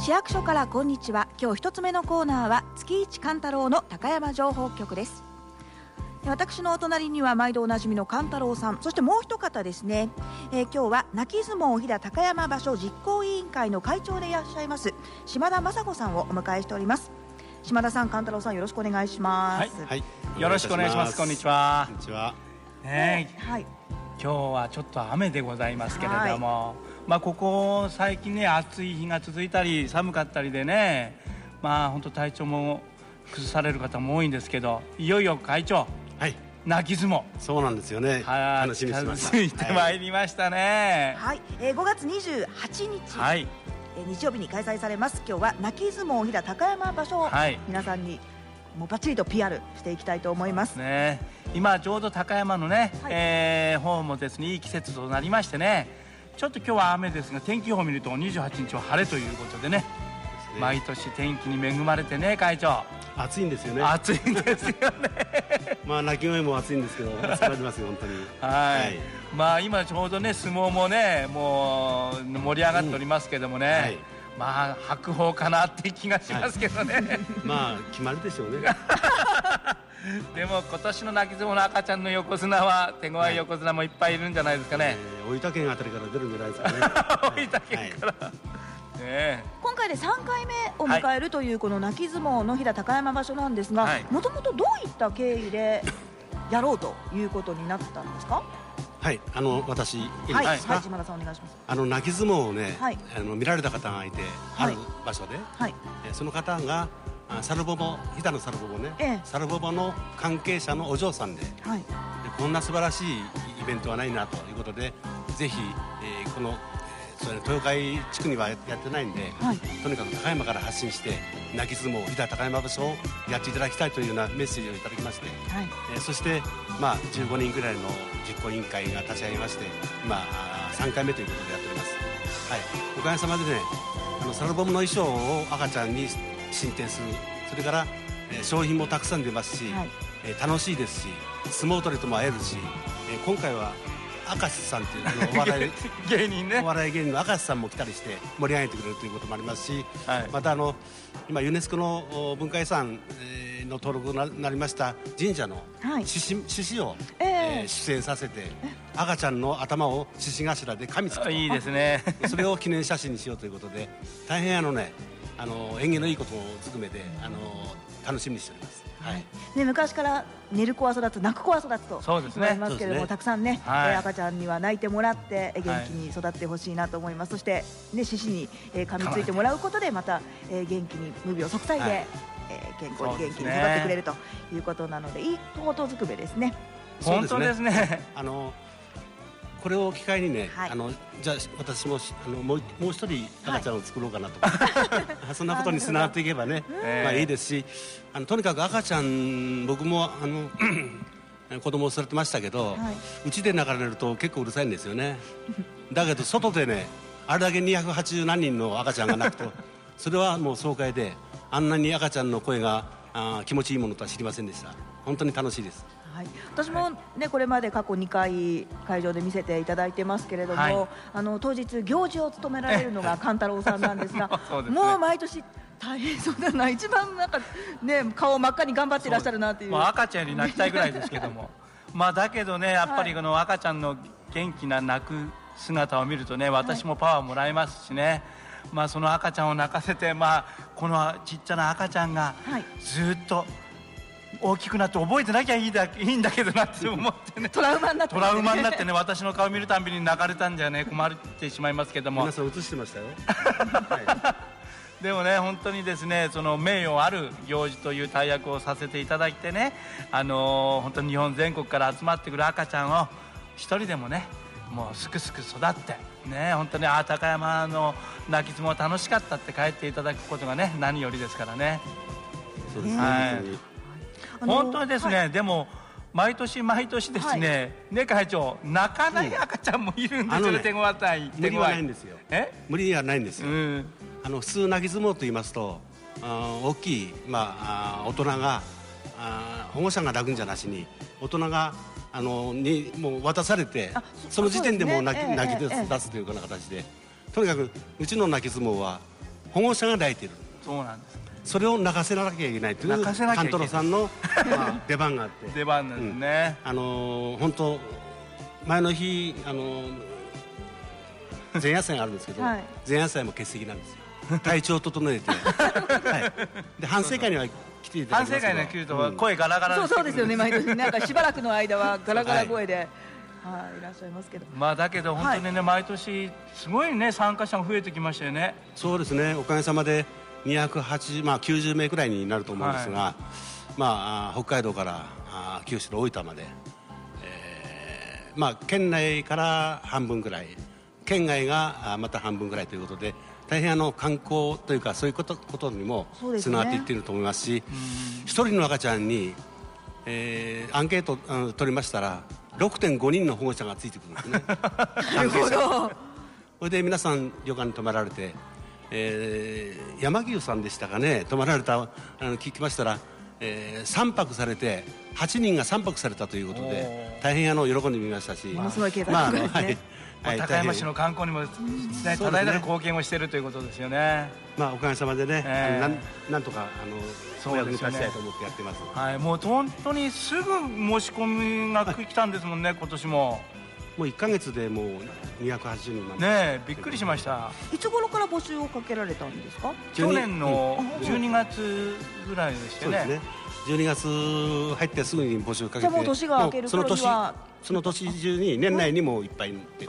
市役所からこんにちは。今日一つ目のコーナーは月一勘太郎の高山情報局です。私のお隣には毎度おなじみの勘太郎さん、そしてもう一方ですね、今日は泣き相撲飛騨高山場所実行委員会の会長でいらっしゃいます島田雅子さんをお迎えしております。島田さん、勘太郎さん、よろしくお願いします。 はい、よろしくお願いします。こんにちは。 こんにちは。 はい、今日はちょっと雨でございますけれども、ここ最近ね、暑い日が続いたり寒かったりでね、本当体調も崩される方も多いんですけど、いよいよ会長、泣き相撲、 そうなんですよね。楽しみにしてました。 続いてまいりましたね。 はい、5月28日、日曜日に開催されます。今日は泣き相撲飛騨高山場所を皆さんにもうバッチリと PR していきたいと思いますね。今ちょうど高山のね、方もですね、いい季節となりましてね、ちょっと今日は雨ですが、天気予報を見ると28日は晴れということでね、毎年天気に恵まれてね、会長暑いんですよね。 暑いんですよね鳴き声も暑いんですけど、暑くなりますよ本当に。 今ちょうどね、相撲もね、もう盛り上がっておりますけどもね、白鵬かなって気がしますけどね決まるでしょうねでも今年の泣き相撲の赤ちゃんの横綱は、手強い横綱もいっぱいいるんじゃないですかね。 大分県あたりから出るんじゃないですかね大分県から今回で3回目を迎えるというこの泣き相撲の飛騨高山場所なんですが、もともとどういった経緯でやろうということになったんですか？ 私、いいですか？ 島田さん、お願いします。 泣き相撲をね、見られた方がいて、ある場所で、その方がサルボボ、飛騨のサルボボね、サルボボの関係者のお嬢さんで、こんな素晴らしいイベントはないなということで、ぜひ、この豊海地区にはやってないんで、とにかく高山から発信して泣き相撲飛騨高山場所をやっていただきたいというようなメッセージをいただきまして、そして15人ぐらいの実行委員会が立ち上げまして、今3回目ということでやっております。おかげさまでね、サルボムの衣装を赤ちゃんに進呈する、それから商品もたくさん出ますし、楽しいですし、相撲取りとも会えるし、今回は明石さんというお笑い芸人ね、 お笑い芸人の明石さんも来たりして盛り上げてくれるということもありますし、また今ユネスコの文化遺産の登録になりました神社の獅子を出演させて、赤ちゃんの頭を獅子頭で噛みつくと、 いいですねそれを記念写真にしようということで、大変縁起のいいことを含めて楽しみにしております。 昔から寝る子は育つ、泣く子は育つと言われますけれども、たくさんね、赤ちゃんには泣いてもらって元気に育ってほしいなと思います。そして獅子に噛みついてもらうことで、また元気に無病息災で健康に元気に育ってくれるということなので、いいことずくめですね。 本当ですね。 これを機会にね、じゃあ私ももう一人赤ちゃんを作ろうかなとかそんなことにつながっていけばね、いいですし、とにかく赤ちゃん、僕も子供を育てましたけど、うちで泣かれると結構うるさいんですよねだけど外でね、あれだけ280何人の赤ちゃんが泣くとそれはもう爽快で、あんなに赤ちゃんの声が気持ちいいものとは知りませんでした。本当に楽しいです。 私もね、これまで過去2回会場で見せていただいてますけれども、当日行事を務められるのが勘太郎さんなんですがもう毎年大変そうだな、一番なんかね、顔真っ赤に頑張っていらっしゃるなっていう。 赤ちゃんより泣きたいぐらいですけどもだけどね、やっぱりこの赤ちゃんの元気な泣く姿を見るとね、私もパワーもらえますしね、その赤ちゃんを泣かせて、このちっちゃな赤ちゃんがずっと大きくなって覚えてなきゃいいんだけどなって思ってね、 トラウマになってね、私の顔見るたびに泣かれたんじゃね、困ってしまいますけども、 皆さん映してましたよでもね、本当にですね、その名誉ある行事という大役をさせていただいてね、本当に日本全国から集まってくる赤ちゃんを一人でもね、もうすくすく育ってね、本当に高山の泣き相撲楽しかったって帰っていただくことがね、何よりですからね。 そうですね、 本当にですね、でも毎年毎年ですね、会長、泣かない赤ちゃんもいるんですよね、手強い。 無理はないんですよ。無理はないんですよ。普通泣き相撲と言いますと、大きい大人が保護者が泣くんじゃなしに、大人がにもう渡されて、その時点でもう泣き出すというような形で、とにかくうちの泣き相撲は保護者が抱いている。 そうなんです。 それを泣かせなきゃいけないというカントロさんの、出番があって出番なんですね。 本当前の日前夜祭があるんですけど、前夜祭も欠席なんですよ。体調を整えて、で反省会には来ていただきますけど、 反省会に来ると声ガラガラ、 そうですよね。毎年なんかしばらくの間はガラガラ声で、いらっしゃいますけど、 だけど本当にね、毎年すごいね参加者が増えてきましたよね。 そうですね、おかげさまで90名くらいになると思うんですが、北海道から九州の大分まで、県内から半分くらい、県外がまた半分くらいということで、大変観光というかそういうことにもつながっていっていると思いますし、一人の赤ちゃんに、アンケート取りましたら 6.5 人の保護者がついてくるんですね。 なるほど。 それで皆さん旅館に泊まられて、山牛さんでしたかね、泊まられた聞きましたら、3泊されて8人が3泊されたということで大変喜んでみましたし、 ものすごい経済効果ですね。 高山市の観光にも多大なる貢献をしているということですよね。 おかげさまでね、なんとかお役に立ちたいと思ってやってます。 もう本当にすぐ申し込みが来たんですもんね、今年も。 もう1ヶ月でもう280人なんでね、びっくりしました。 いつ頃から募集をかけられたんですか？ 去年の12月ぐらいでしたね。 そうですね、12月入ってすぐに募集かけて、 もう年が明ける頃にはその年中に年内にもいっぱいって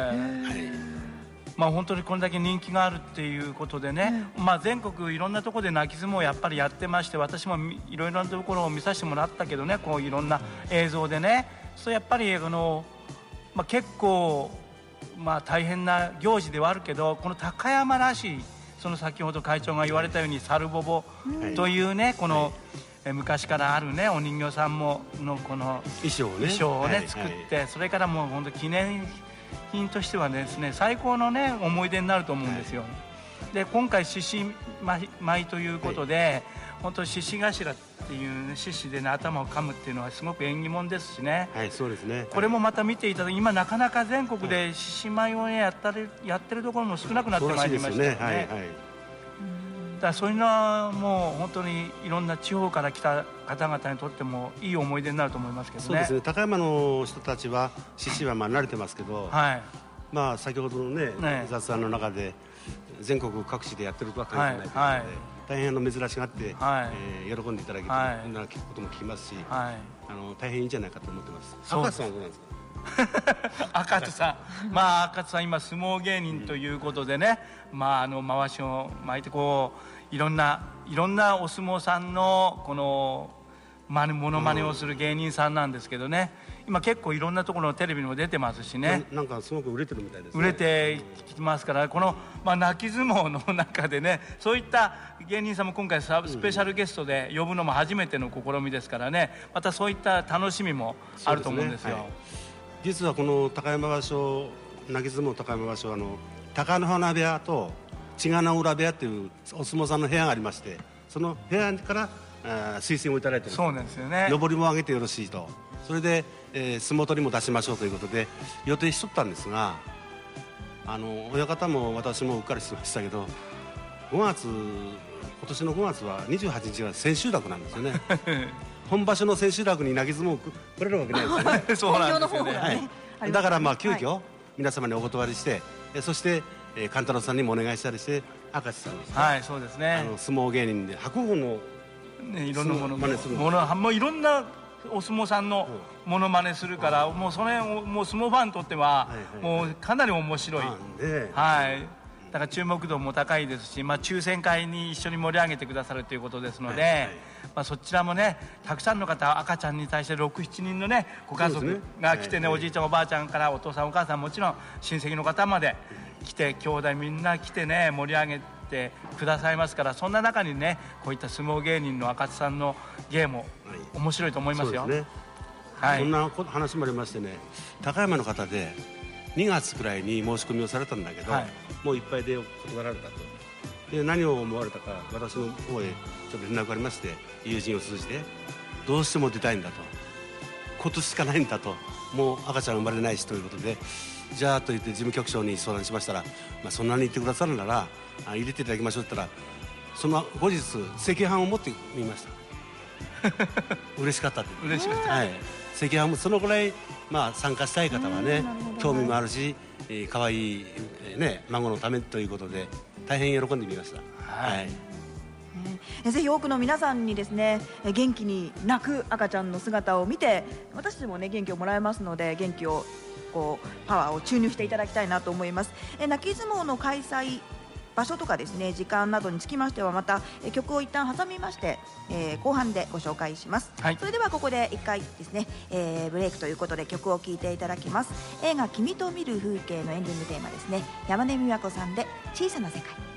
本当にこれだけ人気があるっていうことでね、全国いろんなところで泣き相撲をやっぱりやってまして、私もいろいろなところを見させてもらったけどね、こういろんな映像でね、そうやっぱり結構大変な行事ではあるけど、この高山らしい、その先ほど会長が言われたようにサルボボというね、この昔からあるねお人形さんのこの衣装をね作って、それからもう本当記念品としてはですね、最高のね思い出になると思うんですよ。で今回獅子舞ということで、本当獅子頭っていう獅子でね頭を噛むっていうのはすごく縁起物ですしね。 そうですね。 これもまた見ていただき、今なかなか全国で獅子舞をねやってるところも少なくなってまいりましたよね。だからそういうのはもう本当にいろんな地方から来た方々にとってもいい思い出になると思いますけどね。 そうですね、高山の人たちは獅子は慣れてますけど、先ほどのね雑談の中で全国各地でやってるとは考えないということで、大変珍しがって、喜んでいただけてるようなことも聞きますし、大変いいんじゃないかと思ってます。赤津さんはどうなんですか？ 赤津さん、赤津さん今相撲芸人ということでね、回しを巻いてこういろんなお相撲さんのこのモノマネをする芸人さんなんですけどね、今結構いろんなところのテレビにも出てますしね。 なんかすごく売れてるみたいですね。 売れてきますから、この泣き相撲の中でね、そういった芸人さんも今回スペシャルゲストで呼ぶのも初めての試みですからね、またそういった楽しみもあると思うんですよ。 実はこの高山場所、泣き相撲高山場所は貴乃花部屋と千賀の浦部屋というお相撲さんの部屋がありまして、その部屋から推薦をいただいている。 そうなんですよね。 上りも上げてよろしいと、それで、相撲取りも出しましょうということで予定しとったんですが、親方も私もうっかりしてましたけど、今年の5月は28日は千秋楽なんですよね。本場所の千秋楽に泣き相撲来れるわけないですよね。 そうなんですよね。 だから急遽皆様にお断りして、そして勘太郎さんにもお願いしたりして、赤津さんですね。 そうですね。 相撲芸人で白鵬のいろんなものもういろんなお相撲さんのものまねするから、もうそれもう相撲ファンにとってはもうかなり面白い。だから注目度も高いですし、抽選会に一緒に盛り上げてくださるということですので、そちらもねたくさんの方、赤ちゃんに対して6、7人のねご家族が来てね、おじいちゃんおばあちゃんからお父さんお母さん、もちろん親戚の方まで来て、兄弟みんな来てね盛り上げてくださいますから、そんな中にねこういった相撲芸人の赤津さんの芸も面白いと思いますよ。 そんな話もありましてね、高山の方で2月くらいに申し込みをされたんだけど、もういっぱいで断られたと。で何を思われたか、私の方へちょっと連絡がありまして、友人を通じてどうしても出たいんだと、今年しかないんだと、もう赤ちゃん生まれないしということで、 じゃあと言って事務局長に相談しましたら、そんなに言ってくださるなら入れていただきましょうって言ったら、その後日赤飯を持ってみました嬉しかったって。 嬉しかった、 はい、赤飯もそのぐらい、参加したい方はね、興味もあるし、可愛い孫のためということで大変喜んでみました。はい、 ぜひ多くの皆さんにですね、元気に泣く赤ちゃんの姿を見て、私たちもね元気をもらえますので、元気をパワーを注入していただきたいなと思います。泣き相撲の開催場所とかですね、時間などにつきましてはまた曲を一旦挟みまして、後半でご紹介します。それではここで1回ですね、ブレイクということで曲を聴いていただきます。映画君と見る風景のエンディングテーマですね、山根美和子さんで小さな世界。